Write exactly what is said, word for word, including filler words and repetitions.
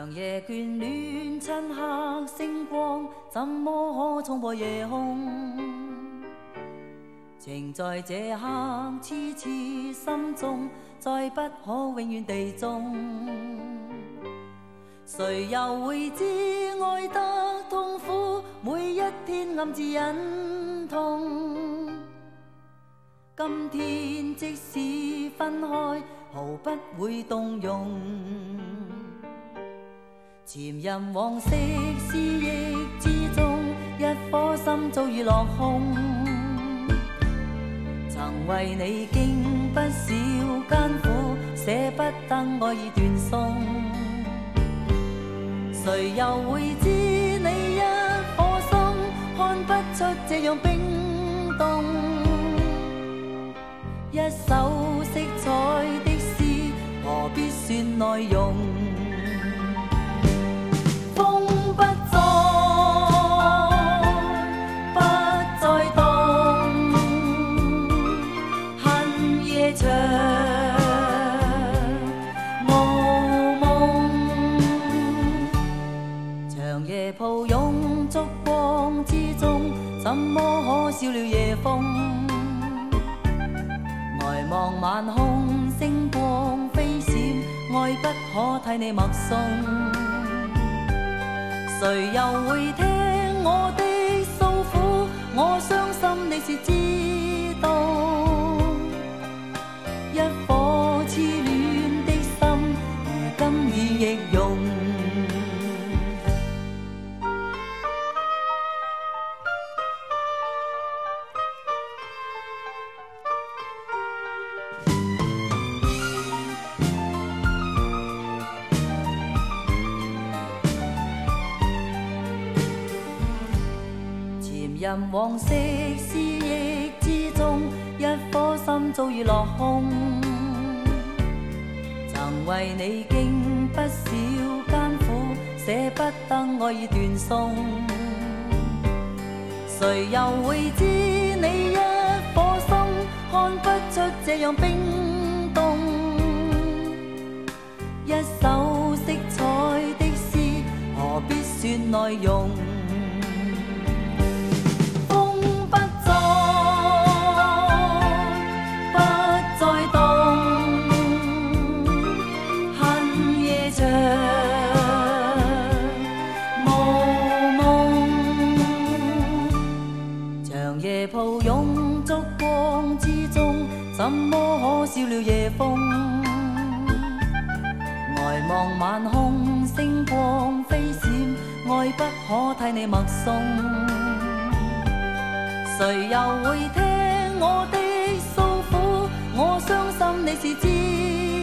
长夜眷恋，漆黑星光，怎么可冲破夜空？情在这刻痴痴心中，再不可永远地踪。谁又会知爱得痛苦，每一天暗自忍痛。今天即使分开，毫不会动容。潜任往昔思忆之中，一颗心早已落空。曾为你经不少艰苦，舍不得爱已断送。谁又会知你一颗心，看不出这样冰冻。一首色彩的诗，何必算内容？风不再，不再动，恨夜长无梦。长夜抱拥烛光之中，怎么可少了夜风？呆望晚空，星光飞闪，爱不可替你默诵。谁又会听我的诉苦？我相信你是知道，一颗痴恋的心，如今已易容。任往昔思忆之中，一颗心早已落空。曾为你经不少艰苦，舍不得爱已断送。谁又会知你一颗心，看不出这样冰冻。一首色彩的诗，何必算内容？抱拥烛光之中，怎么可少了夜风？呆望晚空，星光飞闪，爱不可替你默诵。谁又会听我的诉苦？我相信你是知